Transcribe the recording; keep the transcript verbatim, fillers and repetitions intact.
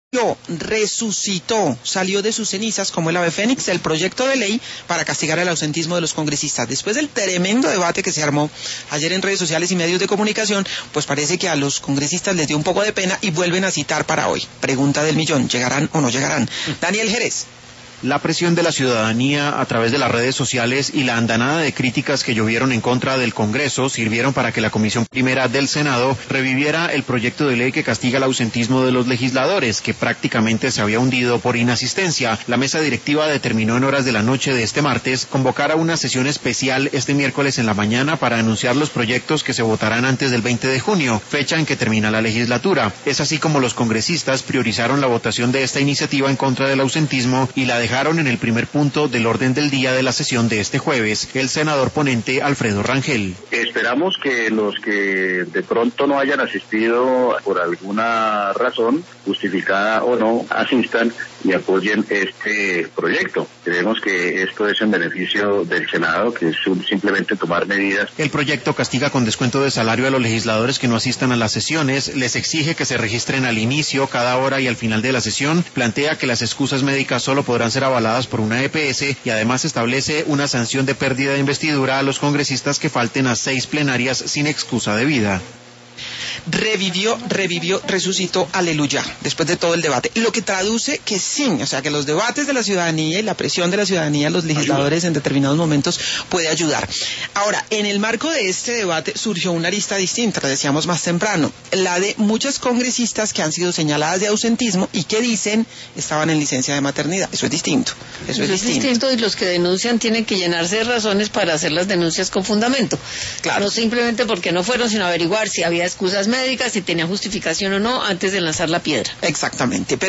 Resucitó, salió de sus cenizas como el ave fénix el proyecto de ley para castigar el ausentismo de los congresistas. Después del tremendo debate que se armó ayer en redes sociales y medios de comunicación, pues parece que a los congresistas les dio un poco de pena y vuelven a citar para hoy. Pregunta del millón, ¿llegarán o no llegarán? Daniel Jerez. La presión de la ciudadanía a través de las redes sociales y la andanada de críticas que llovieron en contra del Congreso sirvieron para que la Comisión Primera del Senado reviviera el proyecto de ley que castiga el ausentismo de los legisladores, que prácticamente se había hundido por inasistencia. La mesa directiva determinó en horas de la noche de este martes convocar a una sesión especial este miércoles en la mañana para anunciar los proyectos que se votarán antes del veinte de junio, fecha en que termina la legislatura. Es así como los congresistas priorizaron la votación de esta iniciativa en contra del ausentismo y la dejaron dejaron en el primer punto del orden del día de la sesión de este jueves. El senador ponente Alfredo Rangel. Esperamos que los que de pronto no hayan asistido por alguna razón, justificada o no, asistan y apoyen este proyecto. Creemos que esto es en beneficio del Senado, que es simplemente tomar medidas. El proyecto castiga con descuento de salario a los legisladores que no asistan a las sesiones, les exige que se registren al inicio, cada hora y al final de la sesión, plantea que las excusas médicas solo podrán ser avaladas por una E P S y además establece una sanción de pérdida de investidura a los congresistas que falten a seis plenarias sin excusa debida. Revivió, revivió, resucitó, aleluya, después de todo el debate. Lo que traduce que sí, o sea, que los debates de la ciudadanía y la presión de la ciudadanía, los legisladores en determinados momentos puede ayudar. Ahora, en el marco de este debate surgió una arista distinta, la decíamos más temprano, la de muchas congresistas que han sido señaladas de ausentismo y que dicen estaban en licencia de maternidad. Eso es distinto. Eso, Eso es, es distinto. distinto y los que denuncian tienen que llenarse de razones para hacer las denuncias con fundamento. Claro. No simplemente porque no fueron, sino averiguar si había excusas médicas, si tenía justificación o no, antes de lanzar la piedra. Exactamente. Pero